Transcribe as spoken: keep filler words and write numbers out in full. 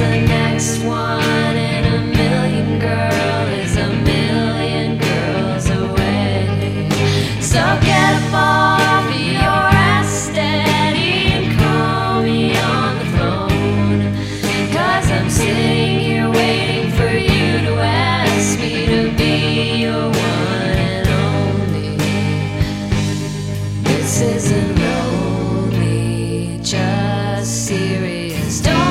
the next one in a million girl is a million girls away. So get up off your ass steady and call me on the phone, 'cause I'm sitting here waiting for you to ask me to be your one and only. This isn't lonely, just serious. Don't